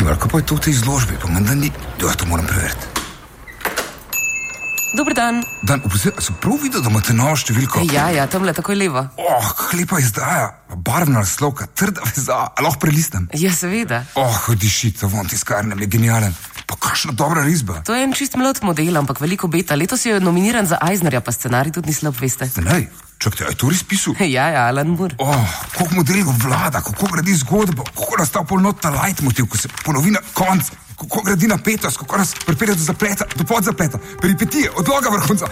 Šivar, kako je to v tej izložbi? Pa menda ni... to moram preveriti. Dober dan. Dan, sem prav videl, da imate novo številko? Ja, tamle, takoj levo. Kako lepa izdaja, barvna naslovka, trda veza, a lahko prelistam? Ja, seveda. Diši, to von tiskarnem je genialen. Pa kakšna dobra risba. To je en čist mlad model, ampak veliko beta. Letos je nominiran za Eisnerja, pa scenarij tudi ni slab, veste. Scenarij? Čakajte, je to res pisal? Ja, Alan Moore. Koliko modelov vlada, kako gradi zgodbo, kako nastav polnot ta leitmotiv, ko se ponovi na konc, kako gradi napetost, kako nas pripelje do zapleta, do podzapleta, peripetije, odloga vrhunca,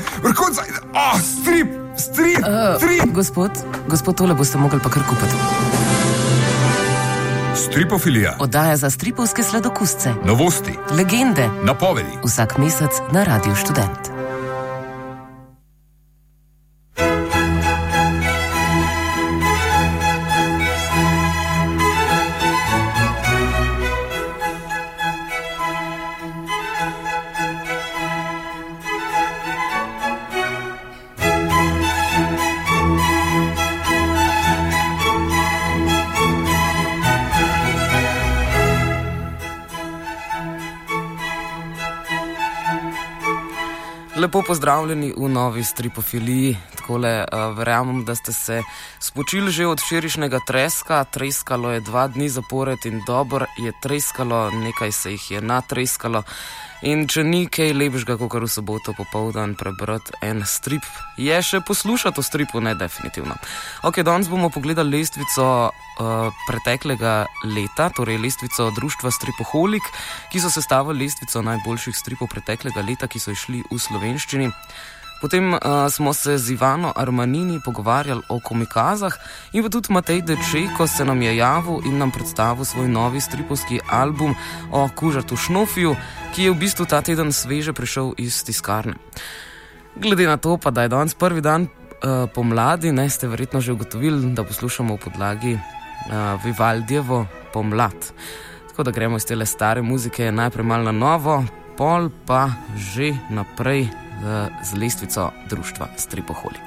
strip. Gospod, tole boste mogli pa kar kupiti. Stripofilija. Oddaja za stripovske sladokusce. Novosti. Legende. Napovedi. Vsak mesec na Radiu Študent. Lepo pozdravljeni v novi stripofiliji. Takole, verjamem, da ste se spočili že od včerajšnjega treska. Treskalo je 2 dni zapored in dobro je treskalo, nekaj se jih je natreskalo. In če ni kaj lepšega, kakor v soboto popoldan prebrati en strip, je še poslušati o stripu, ne definitivno. Danes bomo pogledali lestvico preteklega leta, torej lestvico društva Stripoholik, ki so sestavili lestvico najboljših stripov preteklega leta, ki so išli v slovenščini. Potem smo se z Ivano Armanini pogovarjali o komikazah in pa tudi Matej Dečeko se nam je javil in nam predstavil svoj novi stripovski album o Kužatu Šnofiju, ki je v bistvu ta teden sveže prišel iz tiskarne. Glede na to pa, da je danes prvi dan pomladi, ste verjetno že ugotovili, da poslušamo v podlagi Vivaldijevo Pomlad. Tako da gremo iz tele stare muzike najprej malo na novo, pol pa že naprej z lestvico društva Stripoholik.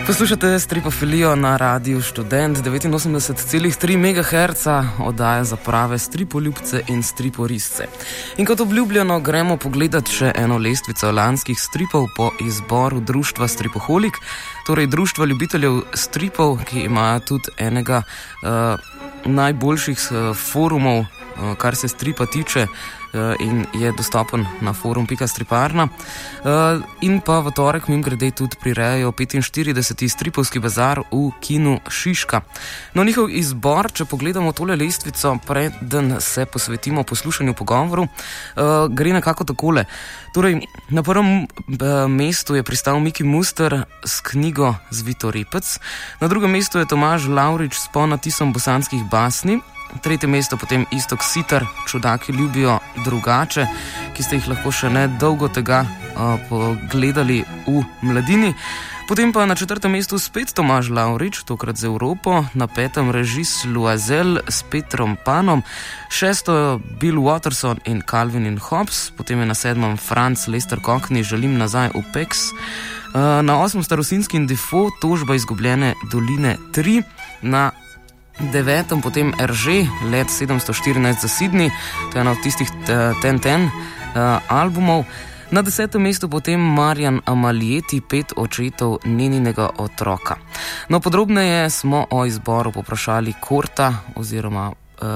Poslušate Stripofilijo na Radiu Študent 89,3 MHz, oddaja za prave stripoljubce in striporisce. In kot obljubljeno, gremo pogledat še eno lestvico lanskih stripov po izboru društva Stripoholik, torej društva ljubiteljev stripov, ki ima tudi enega najboljših forumov, kar se stripa tiče, in je dostopen na forum.striparna. In pa v torek mimogrede tudi prirejajo 45. stripovski bazar v kinu Šiška. No, njihov izbor, če pogledamo tole lestvico, preden se posvetimo poslušanju pogovoru, gre nekako takole. Torej, na prvem mestu je pristal Miki Muster s knjigo Zvito repec, na drugem mestu je Tomaž Lavrič s ponatisom bosanskih basni, tretje mesto potem Iztok Sitar, Čudaki ljubijo drugače, ki ste jih lahko še ne dolgo tega pogledali v Mladini. Potem pa na četrtem mestu spet Tomaž Lavrič, tokrat z Evropo, na petem režis Loisel s Petrom Panom, šesto Bill Watterson in Calvin in Hobbes, potem je na sedmem Franz Lester Cockney, Želim nazaj v Pex, na osmem Starosinski in Defoe, Tožba izgubljene doline 3, na devetem potem Erže, Let 714 za Sydney, to je ena od tistih ten albumov. Na desetem mestu potem Marjan Amalieti, 5 očetov neninega otroka. No, podrobneje smo o izboru poprašali Korta, oziroma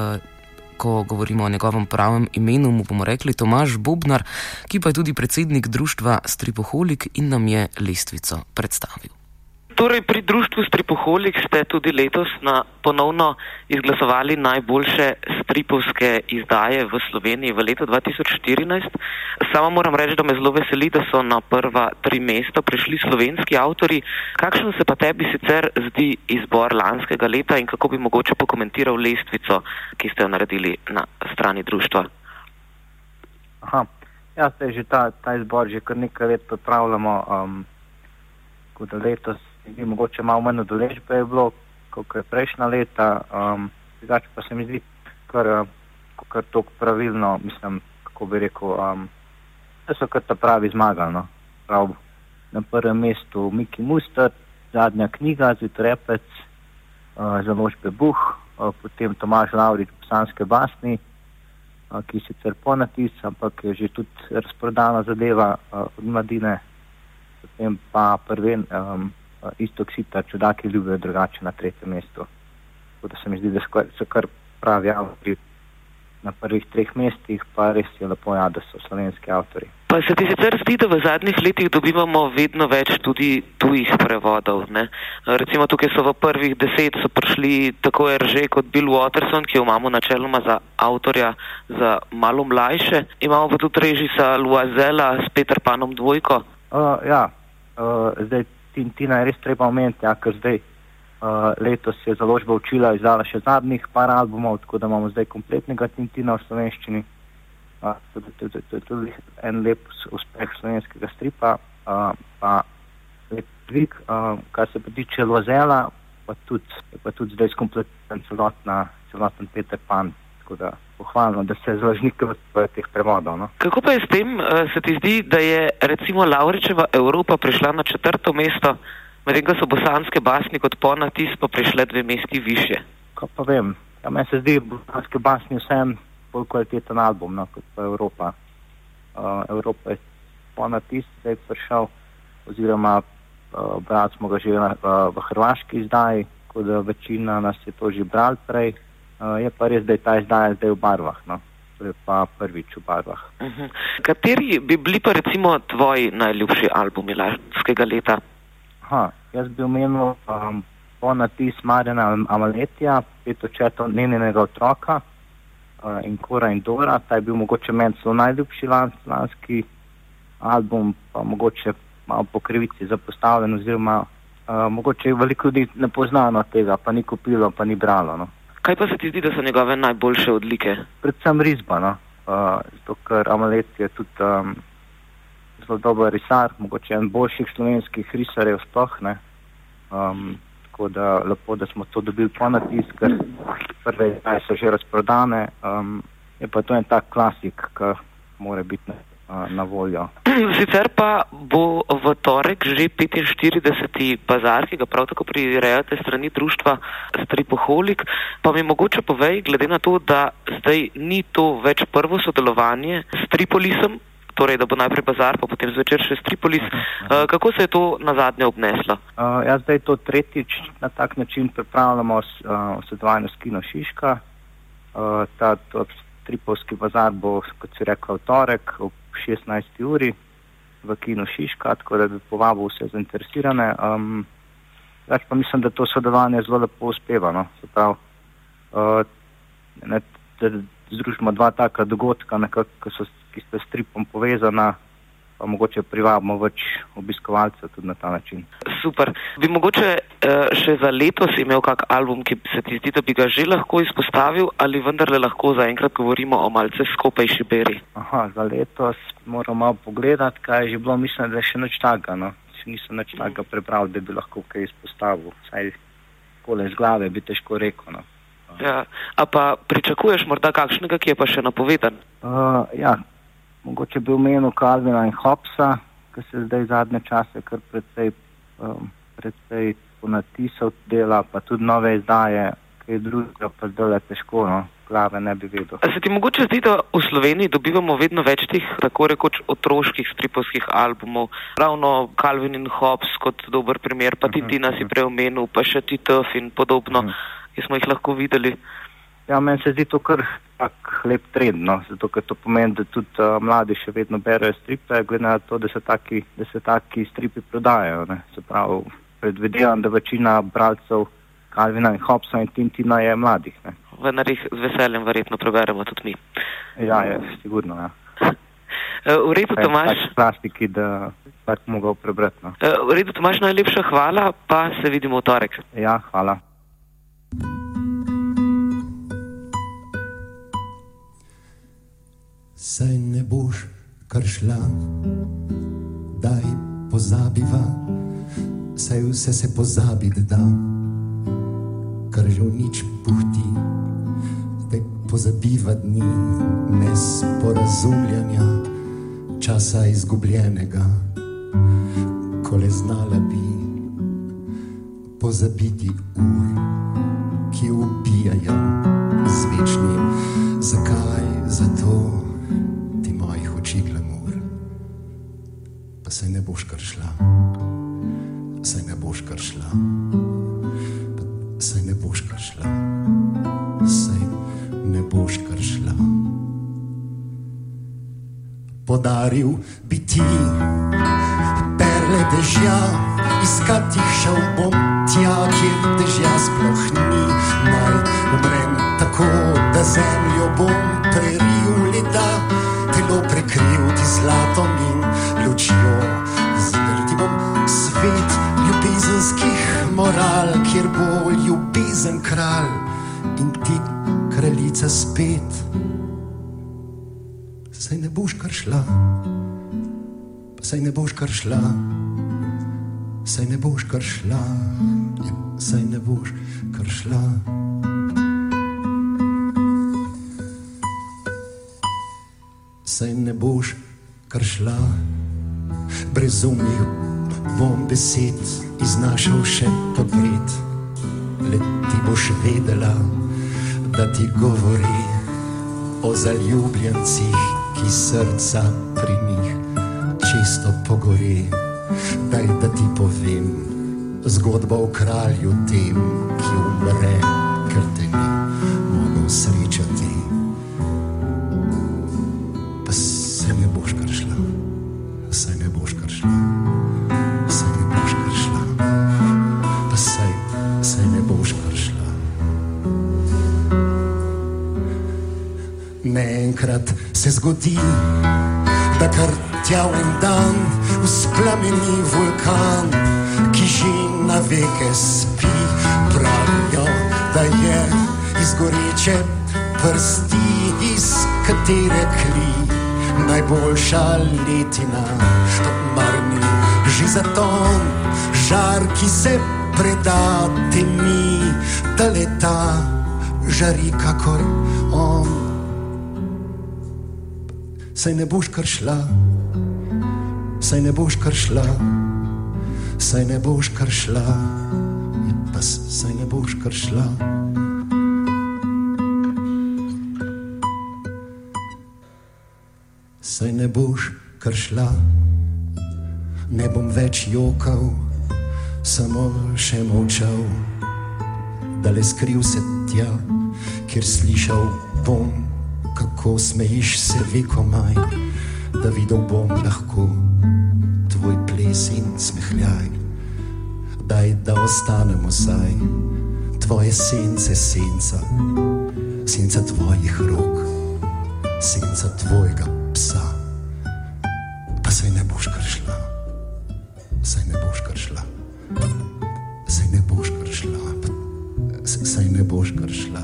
ko govorimo o njegovem pravem imenu, mu bomo rekli Tomaž Bobnar, ki pa je tudi predsednik društva Stripoholik in nam je lestvico predstavil. Torej, pri društvu Stripoholik ste tudi letos ponovno izglasovali najboljše stripovske izdaje v Sloveniji v letu 2014. Sama moram reči, da me zelo veseli, da so na prva 3 mesta prišli slovenski avtorji. Kakšen se pa tebi sicer zdi izbor lanskega leta in kako bi mogoče pokomentiral lestvico, ki ste jo naredili na strani društva? Ja, se že ta izbor že kar nekaj let pripravljamo, kot da letos je mogoče malo manj udeležbe je bilo, kot je prejšnja leta, drugače pa se mi zdi kar toliko pravilno, mislim, kako bi rekel, da so kar ta pravi zmagali, no. Prav na prvem mestu Miki Muster, zadnja knjiga Zvito repec, založbe Buh, potem Tomaž Lavrič, Bosanske basni, ki sicer ponatis, ampak je že tudi razprodana zadeva od Mladine, potem pa prven Iztok Sitar, Čudaki ljubijo drugače na tretjem mestu. Tako da se mi zdi, da so kar pravi avtori na prvih 3 mestih, pa res je lepo, ja, da so slovenski avtori. Pa se ti sicer zdi, da v zadnjih letih dobivamo vedno več tudi tujih prevodov, ne? Recimo tukaj so v prvih 10 so prišli tako Erže kot Bill Watterson, ki jo imamo načeloma za avtorja za malo mlajše. Imamo pa tudi režisa Loisela s Peter Panom 2. Zdaj Tintina je res treba omeniti, ker zdaj letos je založba Učila izdala še zadnjih par albumov, tako da imamo zdaj kompletnega Tintina v slovenščini. To je tudi en lep uspeh slovenskega stripa, pa lep dvig. Kar se pa tiče Loisela, pa tudi zdaj skompletiran celoten Peter Pan, tako da pohvalno, da se založnike v teh prevodov. No. Kako pa je s tem, se ti zdi, da je recimo Lavričeva Evropa prišla na 4. mesto, medtem ko so bosanske basni kot ponatis pa prišle 2 mesti višje? Ko pa vem, meni se zdi bosanske basni vsem bolj kvaliteten album, no, kot pa Evropa. Evropa je ponatis zdaj prišel, oziroma brali smo ga že v hrvaški izdaji, tako da večina nas je to že bral prej. Je pa res, da je ta izdaja zdaj v barvah, no. To je pa prvič v barvah. Kateri bi bili pa recimo tvoji najljubši albumi lanskega leta? Jaz bi omenil ponatis Marjana Amaletija, 5 očetov neninega otroka in Kora in Dora. Ta je bil mogoče meni celo najljubši lanski album, pa mogoče malo po krivici zapostavljen, oziroma mogoče veliko ljudi ne poznano tega, pa ni kupilo, pa ni bralo, no. Kaj pa se ti zdi, da so njegove najboljše odlike? Predvsem risba, no. Zato, ker Amalet je tudi zelo dober risar, mogoče en boljših slovenskih risarjev sploh, ne. Tako da lepo, da smo to dobili ponatis, ker prve izdaje so že razprodane. Je pa to en tak klasik, ki mora biti na voljo. Sicer pa bo v torek že 45. bazar, ki ga prav tako prirejate strani društva Stripoholik. Pa mi mogoče povej, glede na to, da zdaj ni to več prvo sodelovanje s Tripolisom, torej da bo najprej bazar, pa potem zvečer še Stripolis, kako se je to nazadnje obneslo? Ja, zdaj to tretjič na tak način pripravljamo v sodelovanju s Kino Šiška. Ta Stripovski bazar bo, kot si rekla, v torek ob 16. uri v Kino Šiška, tako da bi povabil vse zainteresirane. Več pa mislim, da to sodelovanje zelo lepo uspeva. No? Se pravi, da združimo dva taka dogodka, ki sta s stripom povezana, pa mogoče privabimo več obiskovalcev tudi na ta način. Super. Bi mogoče še za letos imel kak album, ki se ti zdi, da bi ga že lahko izpostavil, ali vendarle lahko zaenkrat govorimo o malce skupajši beri? Za letos moramo malo pogledati, kaj je že bilo, mislim, da je še nič takega, no. Še nisem nič takega prebral, da bi lahko kaj izpostavil. Saj kole z glave bi težko rekel, no. Ja, a pa pričakuješ morda kakšnega, ki je pa še napovedan? Ja, mogoče bi omenil Calvina in Hobbesa, ki se zdaj zadnje čase kar precej ponatisal dela, pa tudi nove izdaje, kaj drugega pa zdaj le težko, no, glave ne bi vedel. A se ti mogoče zdi, da v Sloveniji dobivamo vedno več teh tako rekoč otroških stripovskih albumov, ravno Calvin in Hobbes kot dober primer, pa Tintina si preomenil, pa še Titeuf in podobno, ki smo jih lahko videli. Ja, meni se zdi to kar tak lep trend, no, zato ker to pomeni, da tudi mladi še vedno berejo stripe, glede na to, da se taki stripi prodajajo, ne. Se pravi, predvidevam, da večina bralcev Calvina in Hobbesa in Tintina je mladih, ne. Vendar jih z veseljem verjetno preberemo tudi mi. Ja, je, sigurno, ja. V redu, Tomaž. Tak plastiki, da tak mogel prebrati, no. V redu, Tomaž, najlepša hvala, pa se vidimo v torek. Ja, hvala. Saj ne boš kar šla, daj pozabiva, saj vse se pozabiti da, kar že v nič puhti, daj pozabiva dni nesporazumljanja, časa izgubljenega, ko le znala bi pozabiti ur, ki ubijajo z večnim. Zakaj? Zato oči glamur, pa saj ne boš kar šla, saj ne boš kar šla, saj ne boš kar šla, saj ne boš kar šla. Podaril bi ti perle dežja, iskat jih šel bom tja, kjer dežja sploh ni. Naj umrem tako, da zemljo bom preril leta, telo prekril ti zlatom in lučjo. Zdrti bom svet ljubezenskih moral, kjer bo ljubezen kralj in ti kraljica spet. Saj ne boš kar šla, saj ne boš kar šla, saj ne boš kar šla, saj ne boš kar šla. Saj ne boš kar šla, brezumnih bom besed iznašal še podvred. Le ti boš vedela, da ti govori o zaljubljencih, ki srca pri njih čisto pogori. Daj, da ti povem zgodbo o kralju tem, ki umre, ker te ni mogel srečati. Saj ne boš kar šla, saj ne boš kar šla, saj ne boš kar šla, pa saj ne boš kar šla. Naenkrat se zgodi, da kar tja en dan vzplameni vulkan, ki že na veke spi. Pravijo, da je iz goreče prsti, iz katere kli najboljša letina. Mar ni že zaton, žar, ki se preda temi, da leta žari kakor on. Saj ne boš kar šla, saj ne boš kar šla, saj ne boš kar šla, ja pa saj ne boš kar šla. Saj ne boš kar šla, ne bom več jokal, samo še molčal, da le skriv se tja, kjer slišal bom, kako smejiš se vekomaj, da videl bom lahko tvoj ples in smehljaj. Daj, da ostanemo saj, tvoje sence, senca, senca tvojih rok, senca tvojega psa. Pa saj ne boš kar šla, saj ne boš kar šla, saj ne boš kar šla, saj ne boš kar šla.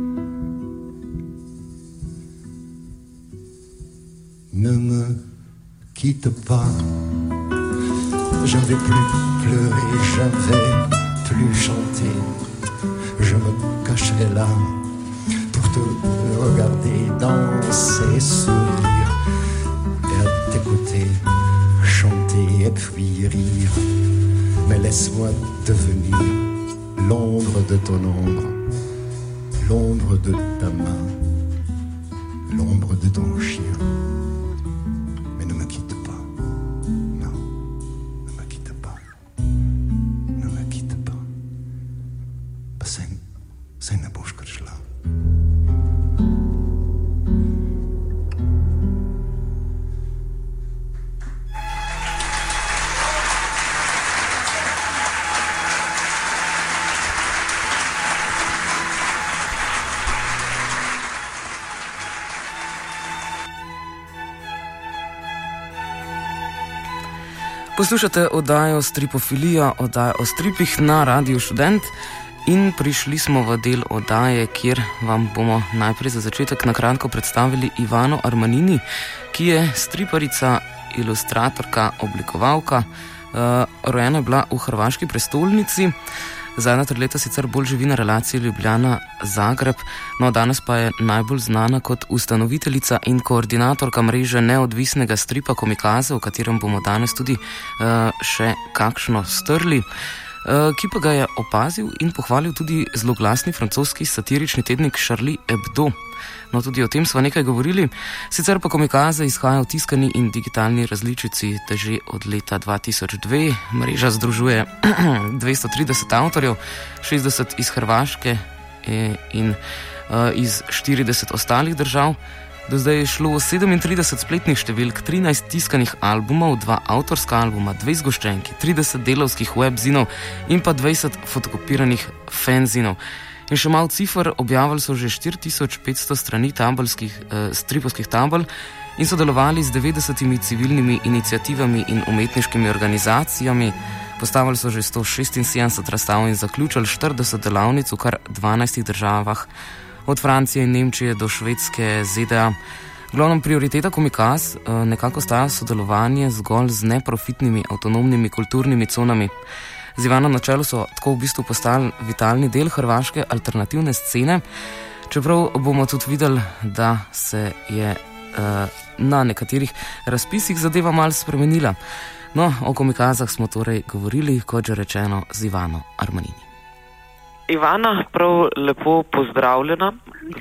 Ne me quitte pas, je ne vais plus pleurer, je ne vais plus chanter, je me cacherai là pour te regarder danser et sourire et à t'écouter chanter et puis rire. Mais laisse-moi devenir l'ombre de ton ombre, l'ombre de ta main, l'ombre de ton chien. Mais ne me quitte pas, non, ne me quitte pas, ne me quitte pas. Pa saj ne boš kar šla. Poslušate oddajo Stripofilija, oddajo o stripih na Radiu Študent in prišli smo v del oddaje, kjer vam bomo najprej za začetek na kratko predstavili Ivano Armanini, ki je striparica, ilustratorka, oblikovalka. Rojena je bila v hrvaški prestolnici, zadnja 3 leta sicer bolj živi na relaciji Ljubljana-Zagreb, no danes pa je najbolj znana kot ustanoviteljica in koordinatorka mreže neodvisnega stripa Komikaze, v katerem bomo danes tudi še kakšno strli, ki pa ga je opazil in pohvalil tudi zloglasni francoski satirični tednik Charlie Hebdo. No, tudi o tem sva nekaj govorili, sicer pa Komikaze izhaja v tiskani in digitalni različici že od leta 2002. Mreža združuje 230 avtorjev, 60 iz Hrvaške in iz 40 ostalih držav. Do zdaj je šlo 37 spletnih številk, 13 tiskanih albumov, 2 avtorska albuma, 2 zgoščenki, 30 delavskih webzinov in pa 20 fotokopiranih fanzinov. In še malo cifer, objavili so že 4500 strani stripovskih tabel in sodelovali z 90 civilnimi iniciativami in umetniškimi organizacijami. Postavili so že 176 razstav in zaključili 40 delavnic v kar 12 državah, od Francije in Nemčije do Švedske, ZDA. Glavna prioriteta Komikaz nekako sta sodelovanje zgolj z neprofitnimi avtonomnimi kulturnimi conami. Z Ivano na čelu so tako v bistvu postali vitalni del hrvaške alternativne scene, čeprav bomo tudi videli, da se je na nekaterih razpisih zadeva malo spremenila. No, o Komikazah smo torej govorili, kot že rečeno, z Ivano Armanini. Ivana, prav lepo pozdravljena.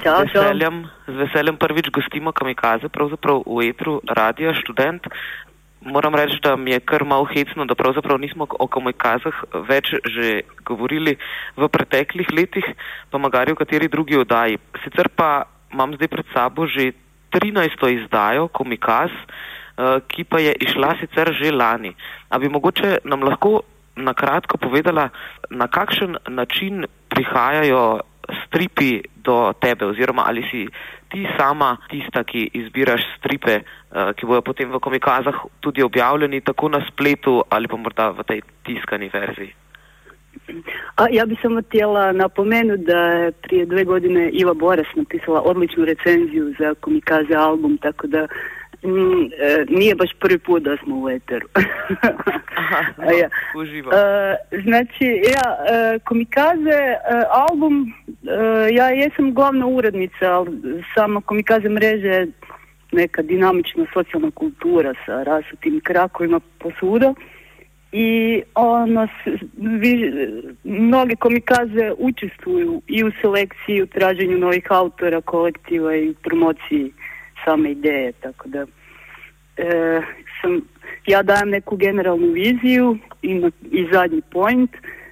Z veseljem prvič gostimo Komikaze, pravzaprav v etru Radia Študent. Moram reči, da mi je kar malo hecno, da pravzaprav nismo o Komikazah več že govorili v preteklih letih, pa magari v kateri drugi oddaji. Sicer pa imam zdaj pred sabo že 13. izdajo Komikaz, ki pa je išla sicer že lani. A bi mogoče nam lahko na kratko povedala, na kakšen način prihajajo stripi do tebe, oziroma ali si ti sama tista, ki izbiraš stripe, ki bojo potem v Komikazah tudi objavljeni tako na spletu ali pa morda v tej tiskani verziji? Ja bi samo htjela napomenuti da je prije 2 godine Iva Boras napisala odličnu recenziju za Komikaze album, tako da nije baš prvi put da smo u eteru. Uživo. Znači, Komikaze album, ja jesam glavna urednica, ali sama Komikaze mreže neka dinamična socijalna kultura sa rasutim krakovima posvuda i mnoge komikaze učestvuju i u selekciji, i u traženju novih autora, kolektiva i promociji same ideje, tako da ja dajem neku generalnu viziju i zadnji point,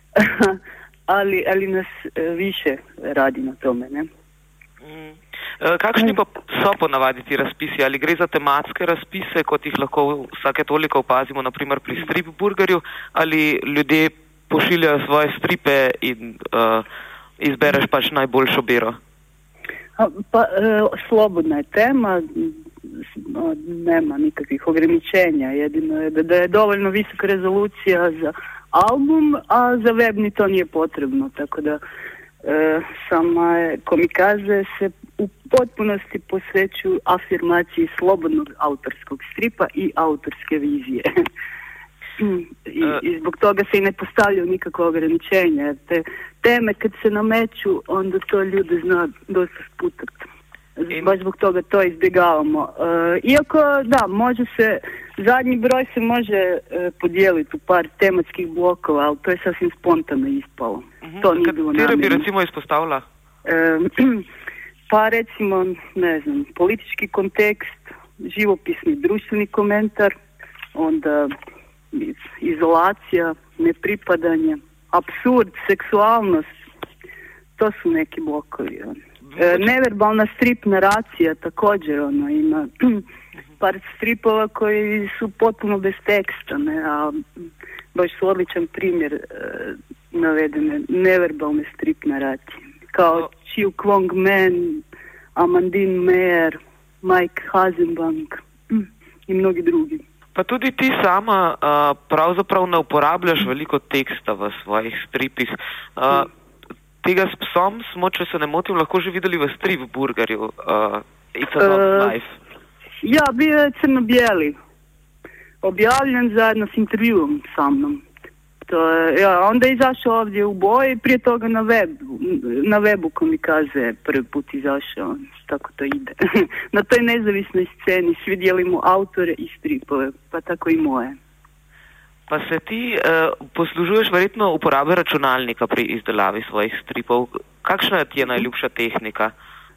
ali nas više radi na tome, ne? Kakšni pa so ponavadi ti razpisi? Ali gre za tematske razpise, kot jih lahko vsake toliko opazimo, naprimer pri Strip Burgerju, ali ljudje pošiljajo svoje stripe in izbereš pač najboljšo bero? Slobodna je tema, nema nikakvih ograničenja, jedino je da je dovoljno visoka rezolucija za album, a za web ni to nije potrebno, tako da sama komikaze se u potpunosti posvećuju afirmaciji slobodnog autorskog stripa i autorske vizije. I zbog toga se i ne postavljaju nikakva ograničenja. Te teme kad se nameću, onda to ljude zna dosta sputati. Baš zbog toga to izbjegavamo. Iako, da, može se, zadnji broj se može podijeliti u par tematskih blokova, ali to je sasvim spontano ispalo. To nije bilo namjerno. Katere bi recimo ispostavila? Pa recimo, ne znam, politički kontekst, živopisni društveni komentar, onda izolacija, nepripadanje, apsurd, seksualnost, to su neki blokovi. Neverbalna strip naracija također, ima par stripova koji su potpuno bez teksta, ne, a baš su odličan primjer navedene neverbalne strip naracije. Kao Chiu Kwong Man, Amandine Meyer, Mike Hazenbank i mnogi drugi. Pa tudi ti sama pravzaprav ne uporabljaš veliko teksta v svojih stripih. Tega s psom smo, če se ne motim, lahko že videli v Strip Burgerju. It's a Dog's Life. Ja, bio je crno-bijeli. Objavljen zajedno s intervjuom sa mnom. Onda je izašao ovdje u boji, prije toga na webu komikaze prvi put izašao, tako to ide. Na toj nezavisnoj sceni svi dijelimo autore i stripove, pa tako i moje. Pa se ti poslužuješ verjetno uporabe računalnika pri izdelavi svojih stripov. Kakšna ti je najljubša tehnika?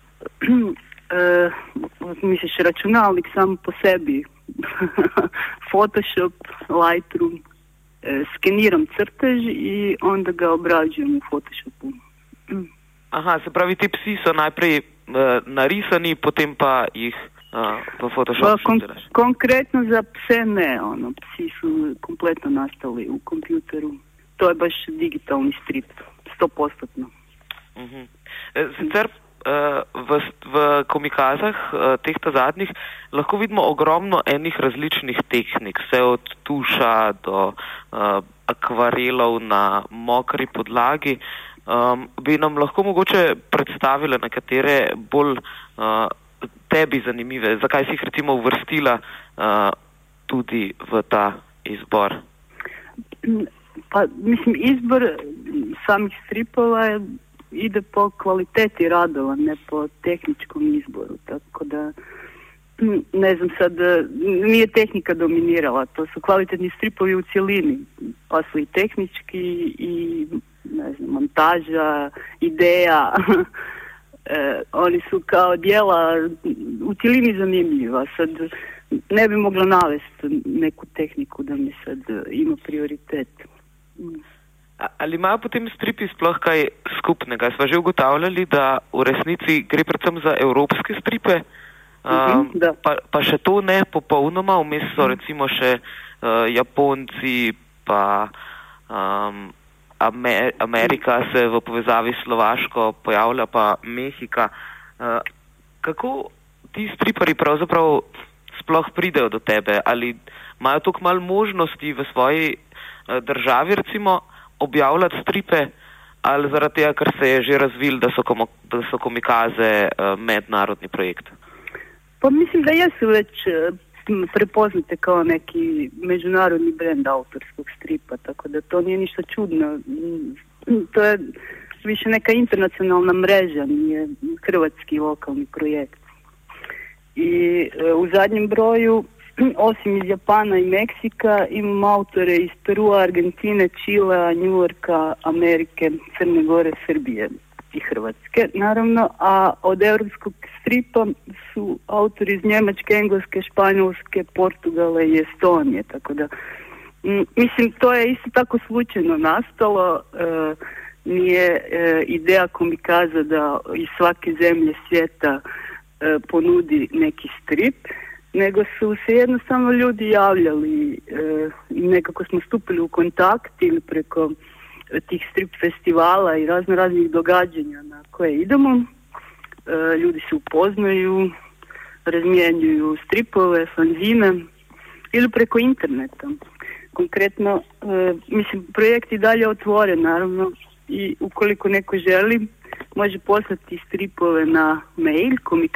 Misliš računalnik sam po sebi? Photoshop, Lightroom. Skeniram crtež i onda ga obrađujem u Photoshopu. Aha, se pravi, ti psi so najprej narisani, potem pa jih v Photoshopu izdelaš. Konkretno za pse ne, psi su kompletno nastali u kompjuteru. To je baš digitalni strip, 100%. Sicer v komikazah teh zadnjih lahko vidimo ogromno enih različnih tehnik, vse od tuša do akvarelov na mokri podlagi. Bi nam lahko mogoče predstavile nekatere bolj tebi zanimive, zakaj si jih recimo uvrstila tudi v ta izbor? Pa mislim, izbor samih stripova ide po kvaliteti radova, ne po tehničkom izboru, tako da ne znam sad, nije tehnika dominirala, to su kvalitetni stripovi u cjelini, pa su i tehnički i ne znam, montaža, ideja, oni su kao djela u cjelini zanimljiva, sad ne bi mogla navesti neku tehniku da mi sad ima prioritet. Ali imajo potem stripi sploh kaj skupnega? Sva že ugotavljali, da v resnici gre predvsem za evropske stripe, pa še to ne popolnoma, vmes so recimo še Japonci, pa Amerika se v povezavi s Slovaško pojavlja, pa Mehika. Kako ti stripari pravzaprav sploh pridejo do tebe? Ali imajo toliko malo možnosti v svoji državi recimo objavljati stripe, ali zaradi tega, ker se je že razvil, da so komikaze mednarodni projekt? Pa mislim da jesu već prepoznate kao neki međunarodni brend autorskog stripa, tako da to nije ništa čudno. To je više neka internacionalna mreža, nije hrvatski lokalni projekt. I u zadnjem broju, osim iz Japana i Meksika, imamo autore iz Perua, Argentine, Čilea, Njujorka, Amerike, Crne Gore, Srbije i Hrvatske, naravno, a od europskog stripa su autori iz Njemačke, Engleske, Španjolske, Portugala i Estonije, tako da mislim, to je isto tako slučajno nastalo, nije ideja komikaza da iz svake zemlje svijeta ponudi neki strip, nego su se jednostavno ljudi javljali i nekako smo stupili u kontakt ili preko tih strip festivala i raznih događanja na koje idemo. Ljudi se upoznaju, razmjenjuju stripove, fanzine ili preko interneta. Konkretno, mislim, projekt i dalje otvoren, naravno, i ukoliko neko želi, može poslati stripove na mail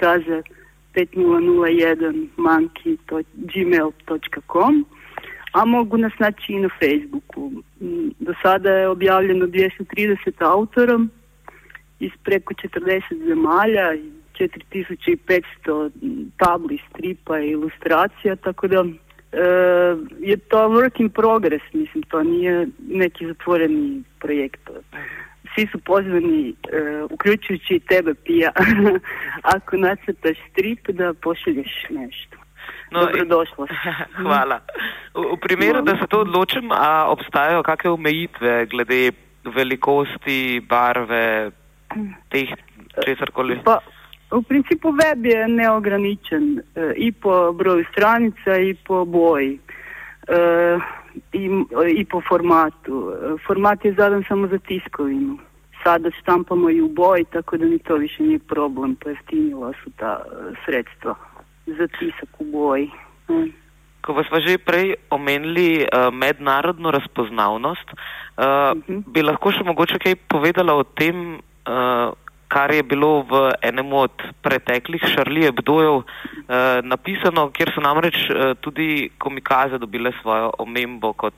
komikaze5001@gmail.com, a mogu nas naći i na Facebooku. Do sada je objavljeno 230 autora iz preko 40 zemalja, 4500 tabli, stripa i ilustracija, tako da je to work in progress, mislim, to nije neki zatvoreni projekt. Svi su pozvani, uključujući i tebe, Pija, ako nacrtaš strip, da pošalješ nešto. Dobrodošlo. Hvala. V primeru, da se to odločim, a obstajajo kakšne omejitve glede velikosti, barve, teh česarkoli? Pa, u principu web je neograničen i po broju stranica i po boji i po formatu. Format je zadan samo za tiskovinu. Sada štampamo i u boji, tako da ni to više nije problem. Pojeftinila su ta sredstva za tisak v boji. Ko vas pa že prej omenili mednarodno razpoznavnost, bi lahko še mogoče kaj povedala o tem, kar je bilo v enem od preteklih Charlie Hebdojev napisano, kjer so namreč tudi komikaze dobile svojo omembo kot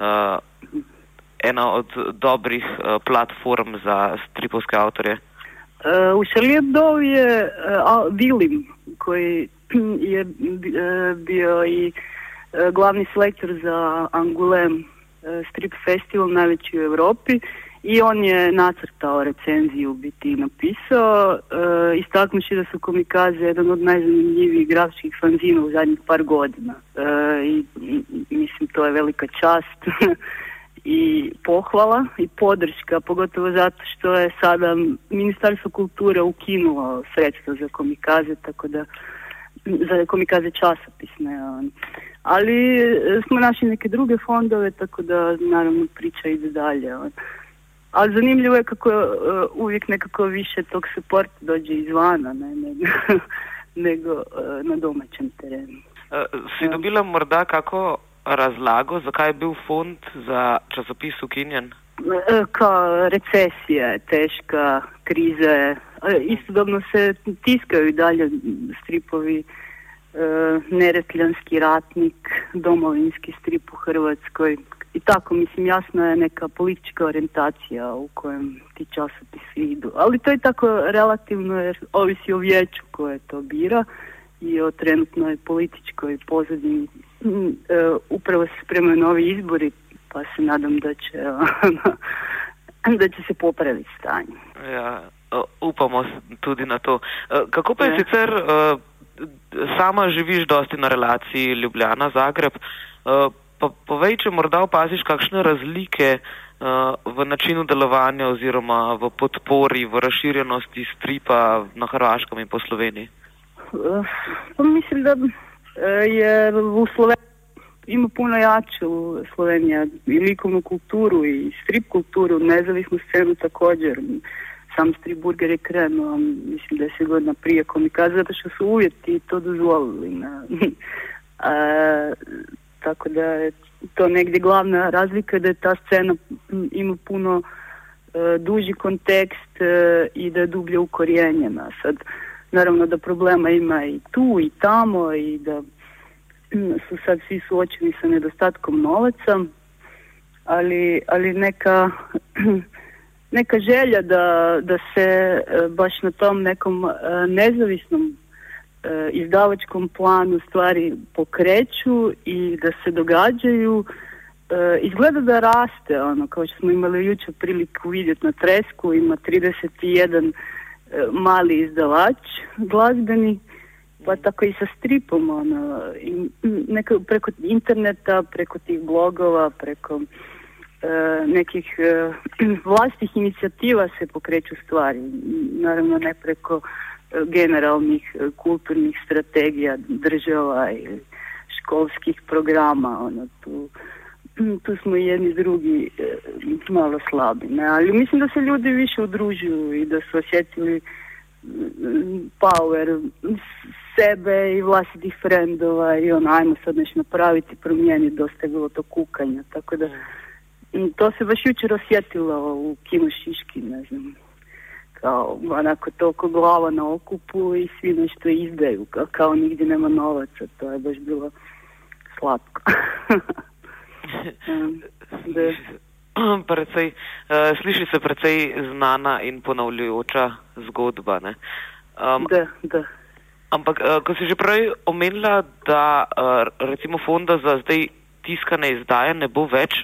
ena od dobrih platform za stripovske avtorje. U Charlie Hebdo je Vilim, koji je bio i glavni selektor za Angoulême strip festival, najveći u Europi, i on je nacrtao recenziju, biti napisao, istaknuši da su komikaze jedan od najzanimljivijih grafičkih fanzina u zadnjih par godina. I mislim, to je velika čast i pohvala i podrška, pogotovo zato što je sada Ministarstvo kulture ukinulo sredstva za komikaze, tako da za komikaze časopisne. Ali smo našli neke druge fondove, tako da naravno priča ide dalje. Ali zanimljivo je kako uvijek nekako više tog supporta dođe izvana, nego na domačem terenu. Si dobila morda kako razlago, zakaj je bil fond za časopis ukinjen? Kao recesija je teška, kriza je. Istodobno se tiskaju i dalje stripovi, Neretljanski ratnik, domovinski strip u Hrvatskoj. I tako, mislim, jasno je neka politička orijentacija u kojem ti časopisi idu. Ali to je tako relativno jer ovisi o vijeću koje to bira i o trenutnoj političkoj pozadini. Upravo se spremaju novi izbori, pa se nadam da će se popraviti stanje. Ja, upamo tudi na to. Kako pa je sicer, sama živiš dosti na relaciji Ljubljana-Zagreb, pa povej, če morda opaziš kakšne razlike v načinu delovanja oziroma v podpori, v razširjenosti stripa na Hrvaškem in po Sloveniji? Mislim, da je v Sloveniji ima puno jaču Slovenija i likovnu kulturu i strip kulturu, nezavisnu scenu također. Sam Strip Burger je krenuo, mislim 10 godina prije komikaza, zato što su uvjeti to dozvolili. Tako da je to negdje glavna razlika, da je ta scena ima puno duži kontekst i da je dublje ukorijenjena. Sad, naravno da problema ima i tu i tamo i da su sad svi suočeni sa nedostatkom novaca, ali neka želja da se baš na tom nekom nezavisnom izdavačkom planu stvari pokreću i da se događaju. Izgleda da raste, kao što smo imali jučer priliku vidjeti na Tresku, ima 31 mali izdavač glazbeni, pa tako i sa stripom, preko interneta, preko tih blogova, preko nekih vlastitih inicijativa se pokreću stvari, naravno ne preko generalnih kulturnih strategija država i školskih programa, tu smo jedni drugi malo slabi, ne? Ali mislim da se ljudi više udružuju i da su osjetili power sebe i vlastitih frendova i ajmo sad nešto napraviti, promijeniti, dosta je bilo to kukanja, tako da to se baš jučer osjetilo u Kino Šiški, ne znam, kao onako toliko glava na okupu i svi nešto izdaju, kao nigdje nema novaca, to je baš bilo slatko. Sliši se precej znana in ponavljajoča zgodba, ne? Da. Ampak, ko si že prej omenila, da recimo fonda za zdaj tiskane izdaje ne bo več,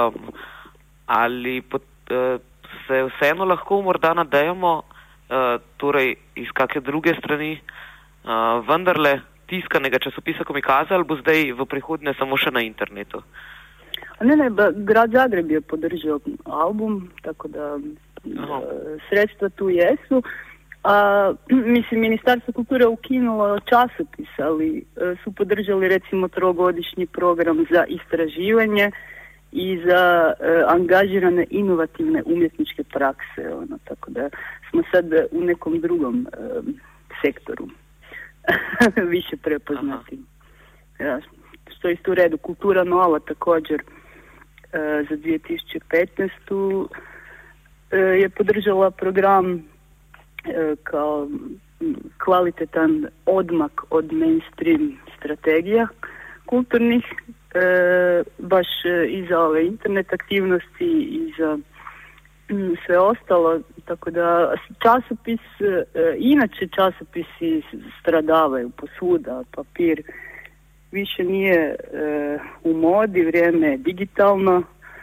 ali se vseeno lahko morda nadejamo, torej iz kakšne druge strani, vendarle tiskanega časopisa Komikaze, ali bo zdaj v prihodnje samo še na internetu? Ne, grad Zagreb je podržao album, tako da sredstva tu jesu. Mislim, Ministarstvo kulture ukinulo časopis, ali su podržali recimo 3-godišnji program za istraživanje i za angažirane inovativne umjetničke prakse, tako da smo sad u nekom drugom sektoru više prepoznati. Ja, što je isto u redu. Kultura nova također za 2015. Je podržala program kao kvalitetan odmak od mainstream strategija kulturnih, baš i za ove internet aktivnosti i za sve ostalo, tako da časopis, inače časopisi stradavaju posvuda, papir više nije u modi, vrijeme je digitalno,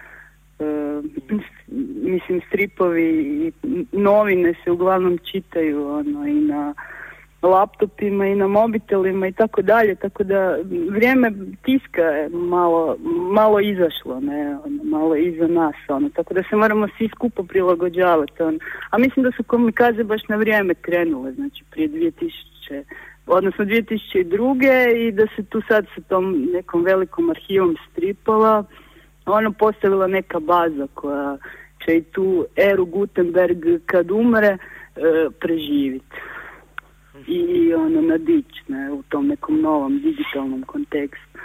mislim stripovi i novine se uglavnom čitaju i na laptopima i na mobitelima i tako dalje, tako da vrijeme tiska je malo izašlo, ne, malo iza nas, tako da se moramo svi skupo prilagođavati, a mislim da su Komikaze baš na vrijeme krenule, znači prije 2002. i da se tu sad sa tom nekom velikom arhivom stripova postavila neka baza koja će i tu eru Gutenberg kad umre preživiti i nadići u tom nekom novom digitalnom kontekstu.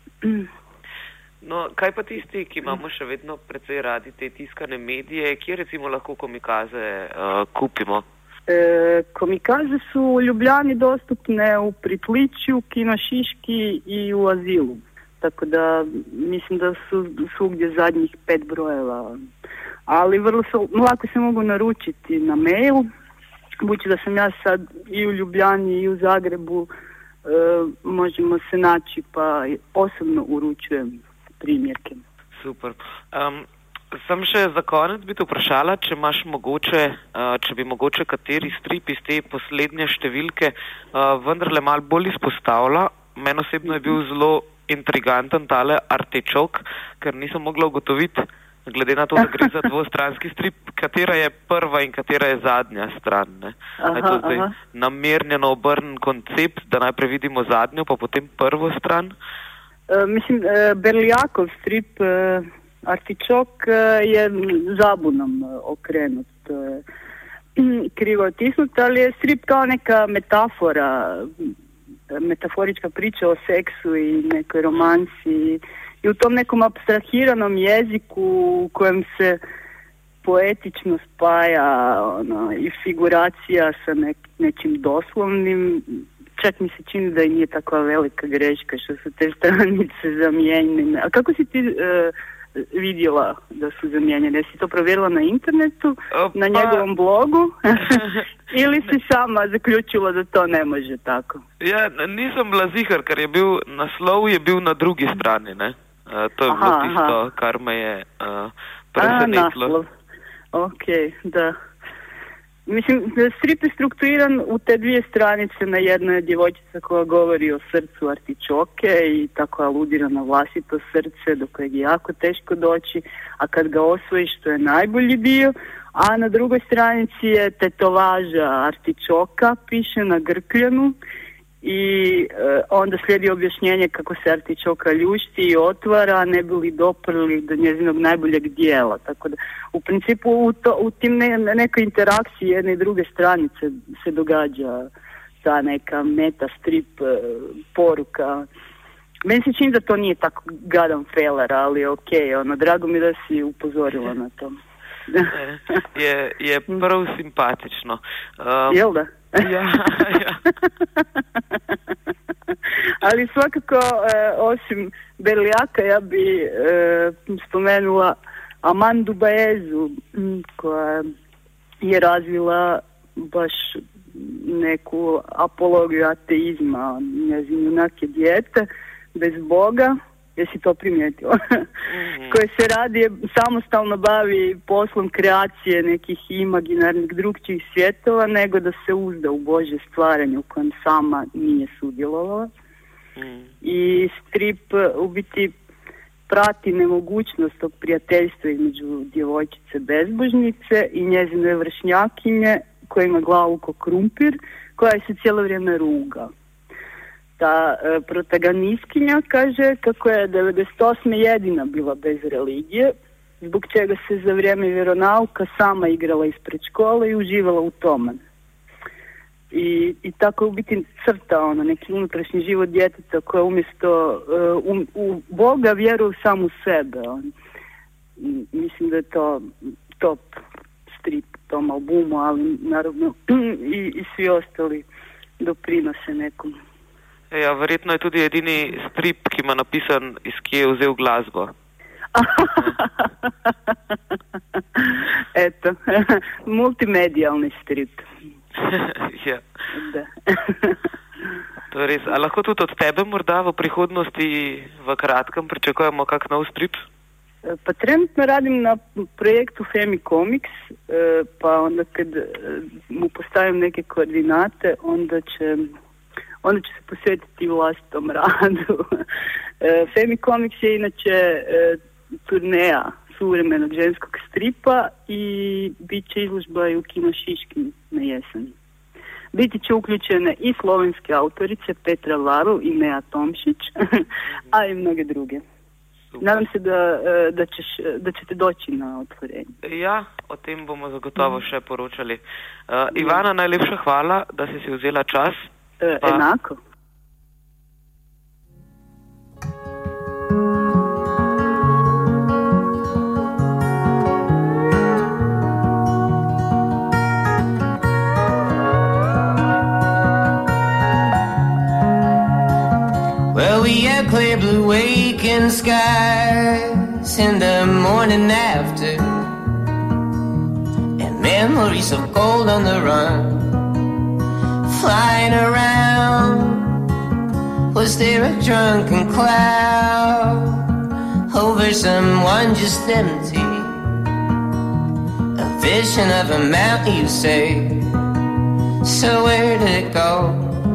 No, kaj pa tisti, ki imamo še vedno precej radi te tiskane medije, kje recimo lahko Komikaze kupimo? Komikaze su u Ljubljani dostupne u Pritličju, Kino Šiški i u Azilu. Tako da mislim da su svugdje zadnjih 5 brojeva. Ali vrlo lako se mogu naručiti na mail. Budući da sam ja sad i u Ljubljani i u Zagrebu, možemo se naći, pa osobno uručujem primjerke. Super. Sem še za konec bi te vprašala, če bi mogoče kateri strip iz te poslednje številke vendarle malo bolj izpostavila. Meni osebno je bil zelo intriganten tale Artičok, ker nisem mogla ugotoviti, glede na to, da gre za dvostranski strip, katera je prva in katera je zadnja stran. Ne? Je to zdaj namerno obrnen koncept, da najprej vidimo zadnjo, pa potem prvo stran? Mislim, Berlijakov strip Artičok je zabunom okrenut, krivo otisnut, ali je strip kao neka metaforička priča o seksu i nekoj romansi i u tom nekom apstrahiranom jeziku u kojem se poetično spaja i figuracija sa nečim doslovnim. Čak mi se čini da i nije takva velika greška što su te stranice zamijenjene. A kako si ti vidjela da su zamijenjene. Jesi to provjerila na internetu, na njegovom blogu ili si sama zaključila da to ne može tako? Ja, nisem bila ziher, ker naslov je bil na drugi strani, ne? To je bilo tisto, kar me je presenetilo. Naslov. Ok, da. Mislim, strip je strukturiran u te dvije stranice. Na jednoj je djevojčica koja govori o srcu artičoke i tako aludira na vlastito srce do kojeg je jako teško doći, a kad ga osvojiš to je najbolji dio. A na drugoj stranici je tetovaža artičoka, piše na grkljanu i onda slijedi objašnjenje kako se artičoka ljušti i otvara, ne bi li doprli do njezinog najboljeg dijela. Tako da u principu u tim nekoj interakciji jedne i druge stranice se događa ta neka meta strip poruka. Meni se čini da to nije tako gadan feler, ali okej, drago mi da si upozorila na to. je prav simpatično. Jel da? Ja. Ali svakako, osim Berlijaka, ja bi spomenula Amandu Baezu, koja je razvila baš neku apologiju ateizma, njezin junak je dijete bez Boga. Jesi to primijetila? Koje se radi, samostalno bavi poslom kreacije nekih imaginarnih drugčijih svjetova, nego da se uzda u Božje stvaranje u kojem sama nije sudjelovala. I strip u biti prati nemogućnost tog prijateljstva između djevojčice bezbožnice i njezine vršnjakinje koja ima glavu ko krumpir, koja se cijelo vrijeme ruga. Ta protagonistkinja kaže kako je 98. jedina bila bez religije, zbog čega se za vrijeme vjeronauka sama igrala ispred škole i uživala u tome. I tako u biti crta neki unutrašnji život djeteta koja umjesto u Boga vjeruje sam u sebe. Mislim da je to top strip tom albumu, ali naravno i svi ostali doprinose nekom. Ja, verjetno je tudi edini strip, ki ima napisan, iz kje je vzel glasbo. Eto, multimedijalni strip. Ja. Da. To je res. A lahko tudi od tebe morda v prihodnosti v kratkem pričakujemo kak nov strip? Pa trenutno radim na projektu Femicomics, pa onda kad mu postavim neke koordinate, onda će se posvetiti vlastitom radu. Femicomics je inače turneja suvremenog ženskog stripa i bit će izložba i u Kino Šiškin na jesen. Biti će uključene i slovenske autorice Petra Varl i Nea Tomšić, a i mnoge druge. Super. Nadam se da ćete doći na otvorenje. Ja, o tem bomo zagotovo še poročali. Ivana, najlepša hvala, da si vzela čas. Enako. Well, we had clear blue waking skies in the morning after, and memories of gold on the run. Flying around, was there a drunken cloud over someone just empty? A vision of a mountain, you say, so where did it go?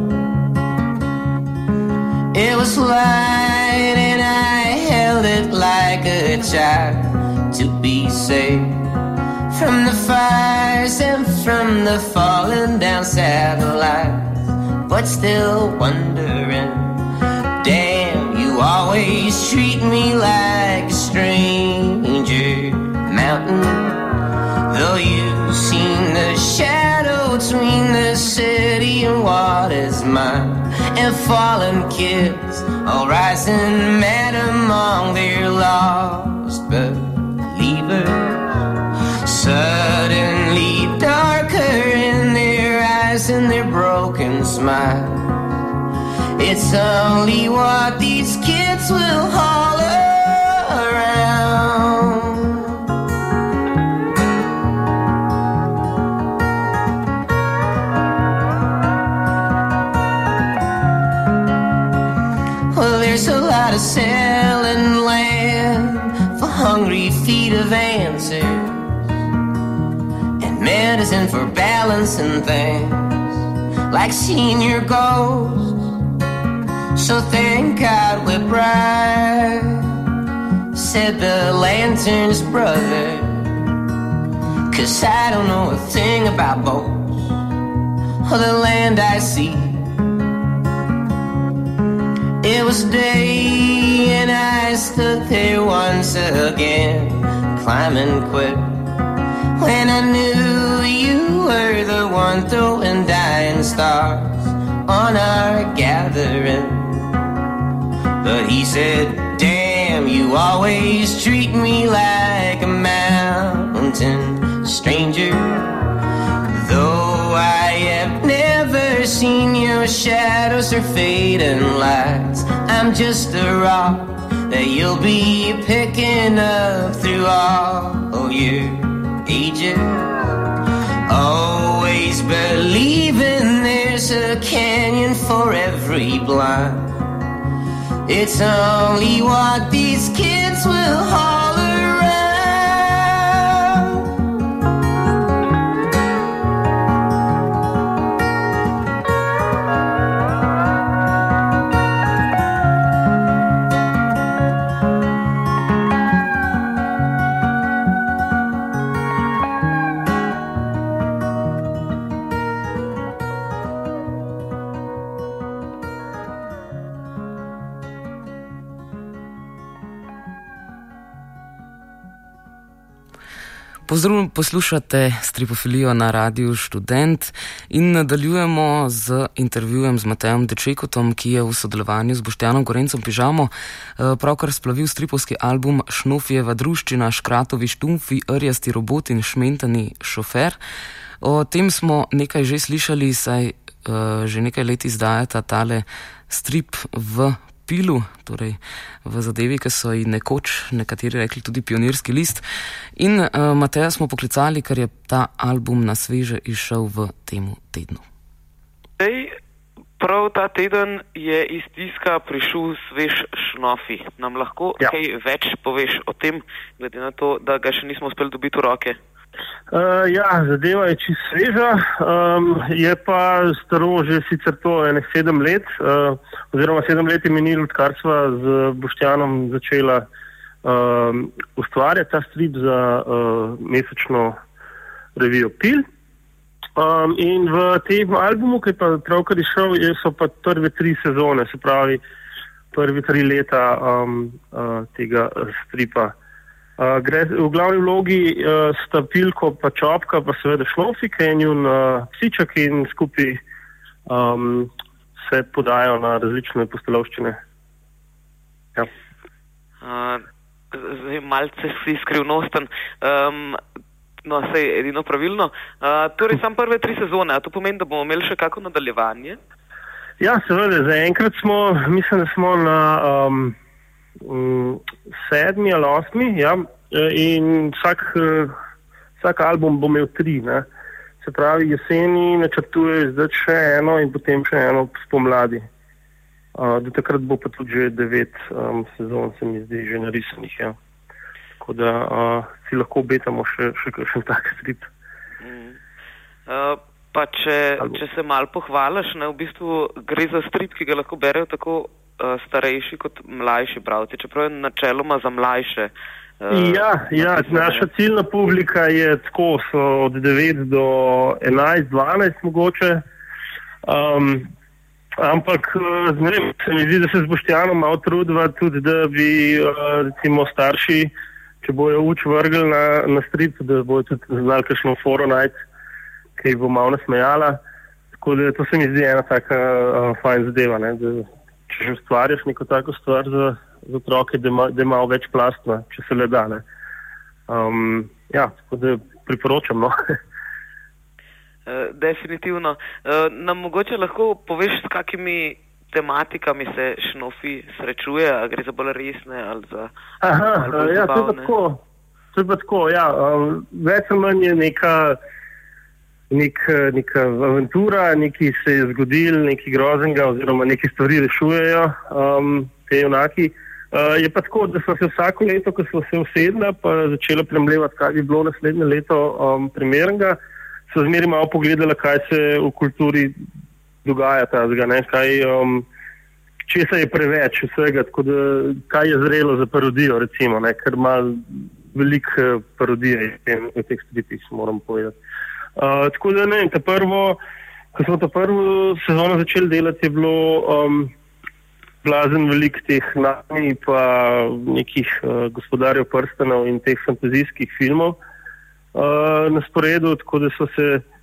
It was light and I held it like a child to be saved from the fires and from the falling down satellites, but still wondering, damn, you always treat me like a stranger. Mountain, though you've seen the shadow between the city and what is mine, and fallen kids all rising mad among their lost believers. Suddenly darker in their eyes and their broken smile. It's only what these kids will haul around. takes a lot of selling land for hungry feet of answers and medicine for balancing things like senior ghosts. So thank God we're bright, said the lantern's brother, 'cause I don't know a thing about boats or the land I see. It was day and I stood there once again, climbing quick, when I knew you were the one throwing dying stars on our gathering. But he said, damn, you always treat me like a mountain stranger, though I have never seen your shadows or fading lights. I'm just a rock that you'll be picking up through all your ages. Always believing there's a canyon for every blind. It's only what these kids will haul around. Poslušate Stripofilijo na Radiu Študent in nadaljujemo z intervjujem z Matejem Dečekotom, ki je v sodelovanju z Boštjanom Gorencem Pižamo pravkar splavil stripovski album Šnofijeva druščina, Škratovi štumfi, Rjasti robot in Šmentani šofer. O tem smo nekaj že slišali, saj že nekaj let izdajata tale strip v pilu, torej v zadevi, ki so ji nekoč nekateri rekli tudi pionirski list. In Mateja smo poklicali, ker je ta album na sveže išel v temu tednu. Prav ta teden je iz tiska prišel svež Šnofi. Nam lahko kaj več poveš o tem, glede na to, da ga še nismo uspeli dobiti v roke? Zadeva je čisto sveža, je pa staro že sicer to 7 let, oziroma 7 let je minilo, odkar sva z Boštjanom začela ustvarjati ta strip za mesečno revijo Pil. In v tem albumu, ki je pa pravkar išel, so pa prve 3 sezone, se pravi prve 3 leta tega stripa. Gre v glavni vlogi sta Pilko pa Čopka, pa seveda Šnofi, Kenjun, psiček in skupaj se podajo na različne postelovščine. Ja. Malce si skrivnosten, no sej edino pravilno. Torej sam prve 3 sezone, a to pomeni, da bomo imeli še kako nadaljevanje? Ja, seveda, zaenkrat smo, mislim, da smo na 7. ali 8. Ja, in vsak album bo imel 3, ne. Se pravi, jeseni načrtuje zdaj še eno in potem še eno spomladi. Do takrat bo pa tudi že 9 sezon, se mi zdi, že narisanih, ja. Tako da si lahko obetamo še kakšen tak strip. Pa če se malo pohvališ, ne, v bistvu gre za strip, ki ga lahko berejo tako starejši kot mlajši bralci, čeprav je načeloma za mlajše. Naša ciljna publika je tako, so od 9 do 11, 12 mogoče, ampak se mi zdi, da se z Boštjanom malo trudiva tudi, da bi recimo starši, če bojo uč vrgli na strip, da bojo tudi znali kakšno foro najti, ki jih bo malo nasmejala. Tako da to se mi zdi ena taka fajn zadeva, ne, da če že ustvarjaš neko tako stvar za otroke, da je malo več plastna, če se le da, ne. Tako da priporočam, no. Definitivno. Nam mogoče lahko poveš, s kakimi tematikami se Šnofi srečuje, a gre za bolj resne ali za bolj zabavne? To je pa tako, ja. Več ali manj je neka aventura, nekaj se je zgodil, nekaj groznega oziroma neke stvari rešujejo. te junaki. Je pa tako, da smo se vsako leto, ko smo se usedla, pa začela premljevati, kaj bi bilo naslednje leto primernega, so zmeri malo pogledala, kaj se v kulturi dogaja tazga, ne, česa je preveč vsega, tako da kaj je zrelo za parodijo, recimo, ne, ker ima veliko parodije v teh stripih, moram povedati. Tako da ne, ko smo ta prvo sezono začeli delati, je bilo blazen veliko teh nami pa nekih Gospodarjev prstanov in teh fantazijskih filmov na sporedu, tako da so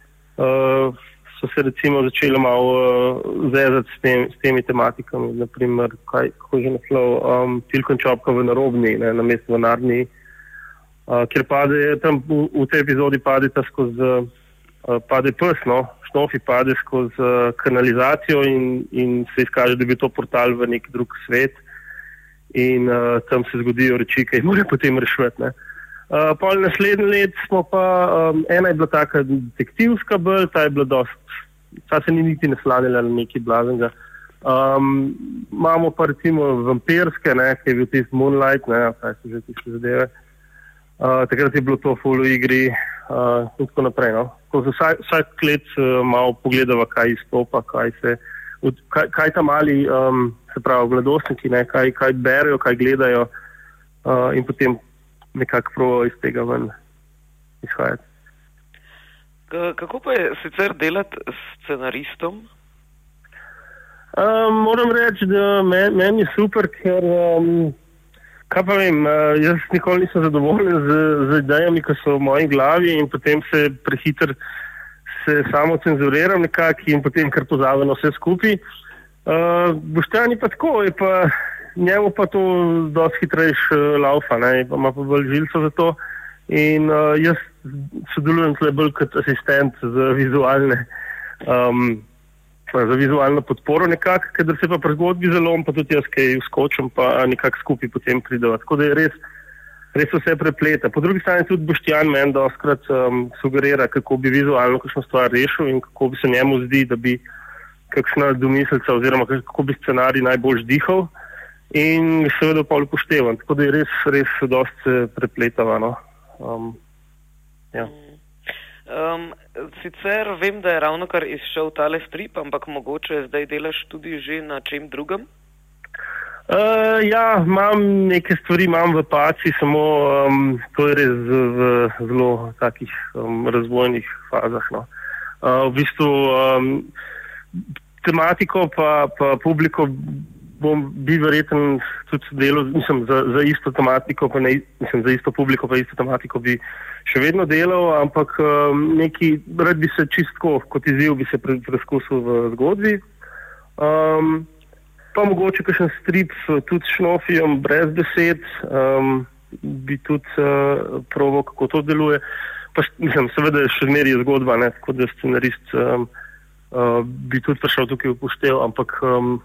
se recimo začeli malo zezati s temi tematikami, naprimer, kako je naslov, Tilko in Čopka v Narobni, ne, namesto v Narniji, kjer pade, tam v tej epizodi pade pes, no, Šnofi pade skozi kanalizacijo in se izkaže, da bi to portal v nek drug svet in tam se zgodijo reči, ki jih morajo potem rešiti, ne. Pol naslednje let smo pa, ena je bila taka detektivska bolj, ta je bila ta se ni niti naslanila na nekaj blazenga. Imamo pa recimo vampirske, ne, ki je bil tisti Moonlight, ne, kaj so že tiste zadeve. Takrat je bilo to ful v igri in tako naprej, no. Vsak let malo pogledava, kaj izstopa, kaj tam mali, se pravi, mladostniki, ne, kaj berejo, kaj gledajo in potem nekako probajo iz tega ven izhajati. Kako pa je sicer delati s scenaristom? Moram reči, da meni je super, ker kaj pa vem, jaz nikoli nisem zadovoljen z idejami, ki so v moji glavi in potem se prehiter se samo cenzuriram nekako in potem kar pozavem vse skupaj. Boštjan je pa tako, njemu pa to dosti hitrejš laufa, ne, ima pa bolj žilco za to in jaz sodelujem tle bolj kot asistent za vizualno podporo nekako, kadar se pa pri zgodbi zalom, pa tudi jaz kaj vskočim, pa nekako skupaj potem prideva. Tako da je res vse prepleta. Po drugi strani tudi Boštjan meni dostkrat sugerira, kako bi vizualno kakšno stvar rešil in kako bi se njemu zdi, da bi kakšna domiselca oziroma kako bi scenarij najbolj dihal in seveda pol upoštevan. Tako da je res dosti prepletava, no. Ja. Sicer vem, da je ravnokar izšel tale strip, ampak mogoče zdaj delaš tudi že na čem drugem? Ja, neke stvari imam v paci, samo to je res v zelo takih razvojnih fazah, no. V bistvu tematiko pa publiko bi verjetno tudi delal, mislim, za isto tematiko, pa ne, mislim, za isto publiko, pa isto tematiko bi še vedno delal, ampak rad bi se čistko, kot izziv bi se preskusil v zgodbi. Pa mogoče kakšen strip tudi s Šnofijom, brez besed, bi tudi probal, kako to deluje. Pa, mislim, seveda še zmeri je zgodba, ne, tako da scenarist bi tudi prišel tukaj upoštev, ampak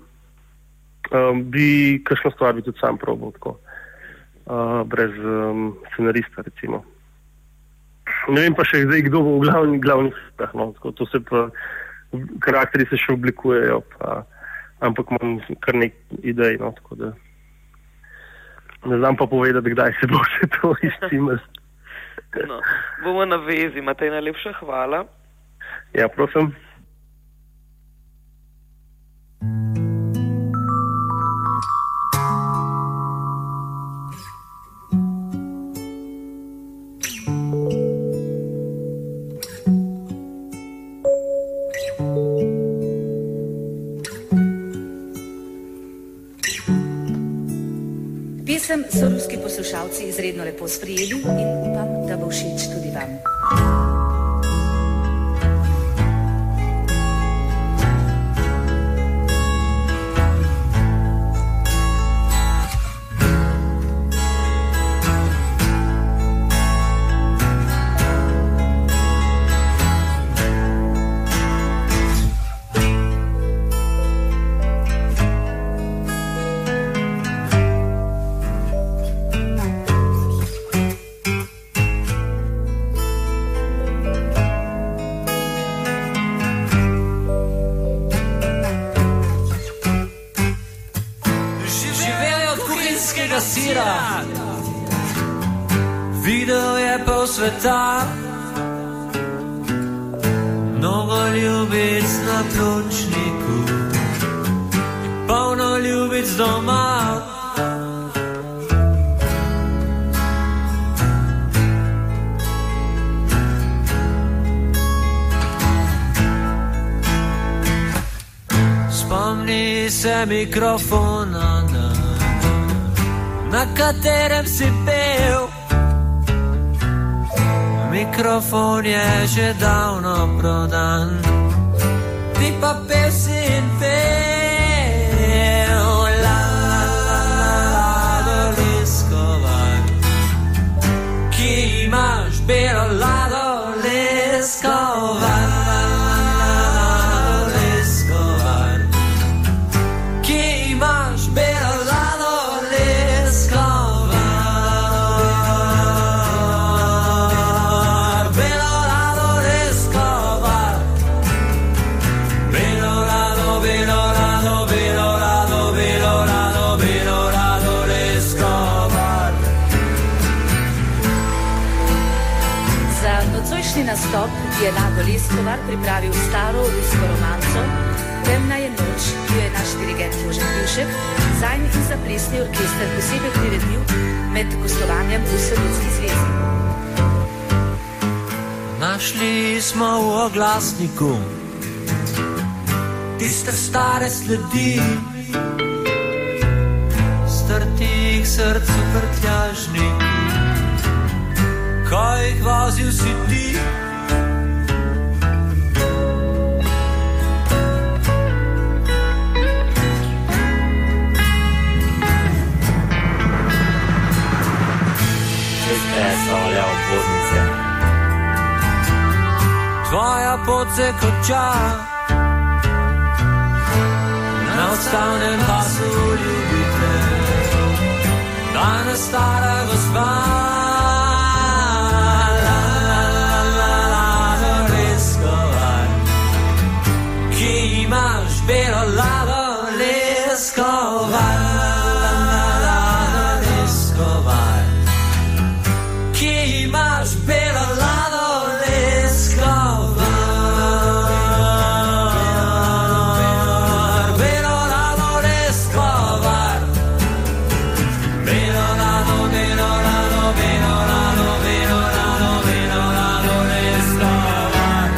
bi kakšno stvar bi tudi sam probal tako, brez scenarista recimo. Ne vem pa še zdaj, kdo bo v glavnih figurah, no, tako, to se pa, karakteri se še oblikujejo, ampak imam kar nek idej, no, tako da ne znam pa povedati, kdaj se bo vse to izcimalo. No, bomo na vezi, Matej, najlepša hvala. Ja, prosim. Pesem so ruski poslušalci izredno lepo sprejeli in upam, da bo všeč tudi vam. sveta, mnogo ljubic na pločniku in polno ljubic doma. Spomni se mikrofona, na katerem si pel. Mikrofon je že davno prodan, ti pa pel si in pel. Lado Leskovar, ki imaš belo lado Leskovar. Nastop je Lado Leskovar pripravil staro rusko romanco Temna je noč, ki jo je naš dirigent Jože Pivšek zanj in za plesni orkester posebej priredil med gostovanjem v Sovjetski zvezi. Našli smo v oglasniku tiste stare sledi strtih srcu prtljažnik, ko jih vozil si ti. Tvoja pot se konča na odstavnem pasu ljubite, danes stara gospa. Imaš belo lado Leskovar, Leskovar, ki imaš belo lado Leskovar, belo lado Leskovar, belo lado, belo lado, belo lado, belo lado, belo lado Leskovar.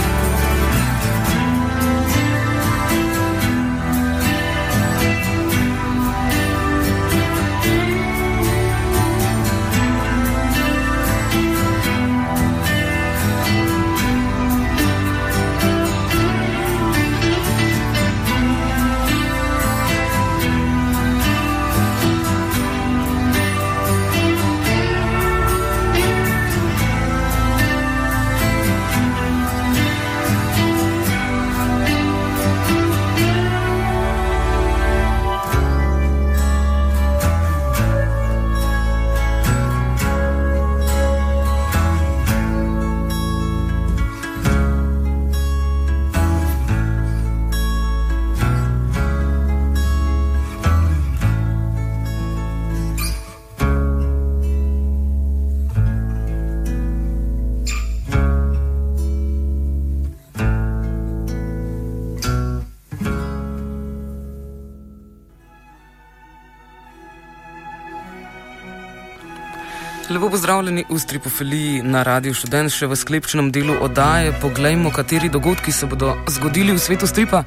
Lepo pozdravljeni v Stripofiliji na Radiu Študent, še v sklepčnem delu oddaje. Poglejmo, kateri dogodki se bodo zgodili v svetu stripa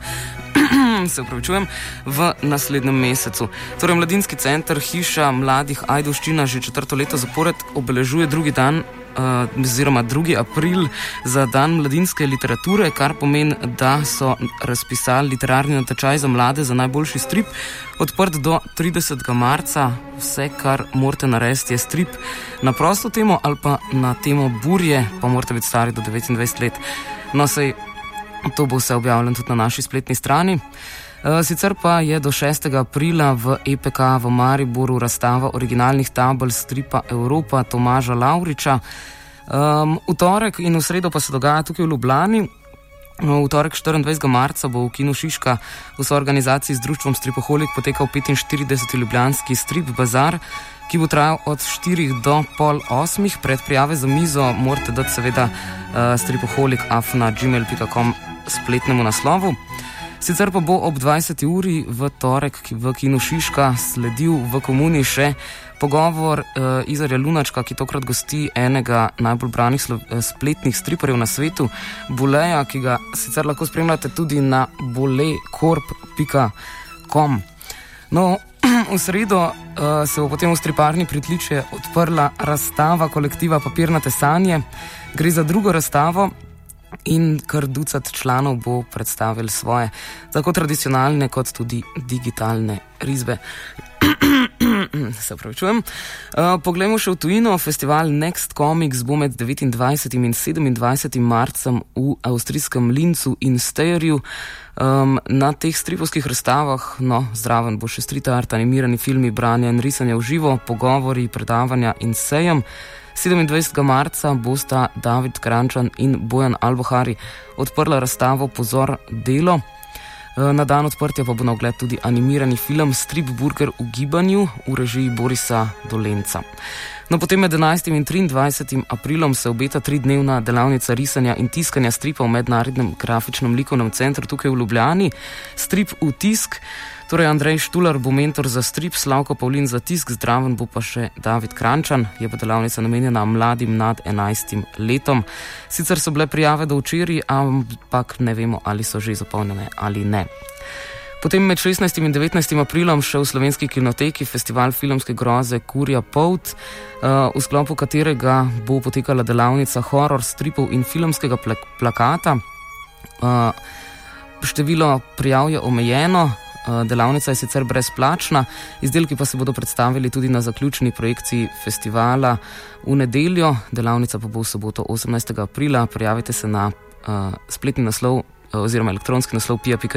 v naslednjem mesecu. Torej, Mladinski center Hiša mladih Ajdovščina že 4. leto zapored obeležuje 2. april za dan mladinske literature, kar pomeni, da so razpisali literarni natečaj za mlade za najboljši strip, odprt do 30. marca. Vse, kar morate narediti, je strip na prosto temo ali pa na temo burje, pa morate biti stari do 29 let. No, sej, to bo vse objavljeno tudi na naši spletni strani. Sicer pa je do 6. aprila v EPK v Mariboru razstava originalnih tabel stripa Evropa Tomaža Lavriča. V torek in v sredo pa se dogaja tukaj v Ljubljani V torek 24. marca bo v Kinu Šiška v soorganizaciji z društvom Stripoholik potekal 45. ljubljanski strip bazar, ki bo trajal od 4 do pol 8. Predprijave za mizo morate dati seveda stripoholik@gmail.com spletnemu naslovu. Sicer pa bo ob 20. uri v torek v Kinu Šiška sledil v Komuni še pogovor Izarja Lunačka, ki tokrat gosti enega najbolj branih spletnih striperjev na svetu, Boleja, ki ga sicer lahko spremljate tudi na bolekorp.com. No, v sredo se bo potem v striparni Pritličje odprla razstava kolektiva Papirnate sanje. Gre za drugo razstavo in kar ducat članov bo predstavil svoje, tako tradicionalne kot tudi digitalne risbe. Se pravičujem. Poglejmo še v tujino. Festival Next Comics bo med 29. in 27. marcem v avstrijskem Linzu in Steyerju. Na teh stripovskih razstavah, zraven bo še street art, animirani filmi, branje in risanje v živo, pogovori, predavanja in sejem. 27. marca bosta David Krančan in Bojan Albohari odprla razstavo Pozor delo. Na dan odprtja pa bo na ogled tudi animirani film Strip Burger v gibanju v režiji Borisa Dolenca. No, potem med 11. in 23. aprilom se obeta 3-dnevna delavnica risanja in tiskanja stripa v Mednarodnem grafičnem likovnem centru tukaj v Ljubljani. Strip v tisk. Torej, Andrej Štular bo mentor za strip, Slavko Pavlin za tisk, zdraven bo pa še David Krančan. Je pa delavnica namenjena mladim nad 11 letom. Sicer so bile prijave do včeraj, ampak ne vemo, ali so že zapolnjene ali ne. Potem med 16. in 19. aprilom še v Slovenski kinoteki festival filmske groze Kurja Polt, v sklopu katerega bo potekala delavnica horror stripov in filmskega plakata. Število prijav je omejeno. Delavnica je sicer brezplačna, izdelki pa se bodo predstavili tudi na zaključni projekciji festivala v nedeljo. Delavnica pa bo v soboto 18. aprila. Prijavite se na spletni naslov oziroma elektronski naslov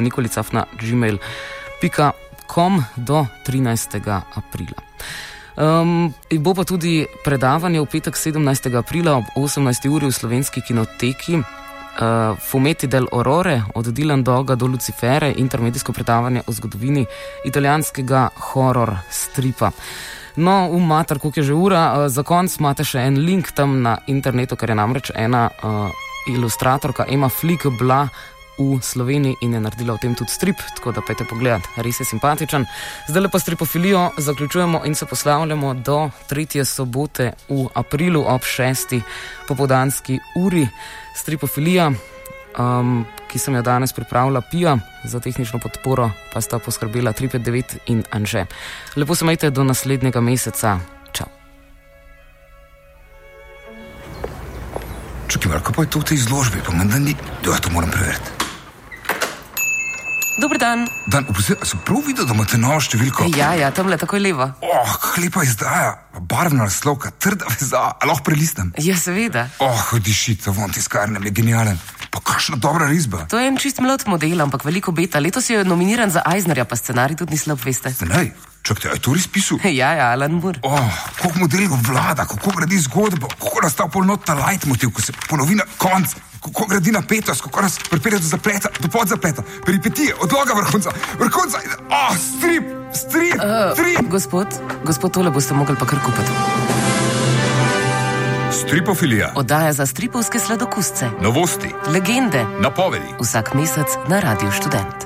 pia.nikolica@gmail.com do 13. aprila. Bo pa tudi predavanje v petek 17. aprila ob 18. uri v Slovenski kinoteki. Fumetti del Orrore, od Dylan Doga do Lucifere, intermedijsko predavanje o zgodovini italijanskega horror stripa. No, mater, koliko je že ura, za konc imate še en link tam na internetu, ker je namreč ena ilustratorka Ema Flick bila v Sloveniji in je naredila v tem tudi strip, tako da pejte pogledat, res je simpatičen. Zdaj pa stripofilijo zaključujemo in se poslavljamo do 3. sobote v aprilu ob 6. popoldanski uri. Stripofilija, ki sem jo danes pripravila, Pia, za tehnično podporo pa sta poskrbela 359 in Anže. Lepo se majte do naslednjega meseca. Čau. Čakaj, Marko, pa je to v tej izložbi, pa menda ni... Ja, to moram preveriti. Dober dan. Dan, sem prav videl, da imate novo številko? Ja, tamle, takoj levo. Kako lepa izdaja, barvna naslovka, trda veza, a lahko prelistam? Ja, seveda. Dišita, von tiskarnem je genialen. Pa kakšna dobra risba. To je en čist mlad model, ampak veliko beta. Letos je nominiran za Eisnerja, pa scenarij tudi ni slab, veste. Scenarij? Čakajte, je to res pisal? Ja, Alan Moore. Koliko modelov vlada, kako gradi zgodbo, kako nastav polnota leitmotiv, ko se ponovi na konc, kako gradi napetost, kako nas pripelje do zapleta, do podzapleta, peripetije, odloga vrhunca, strip. Gospod, tole boste mogli pa kar kupiti. Stripofilija. Oddaja za stripovske sladokusce. Novosti. Legende. Napovedi. Vsak mesec na Radiu Študent.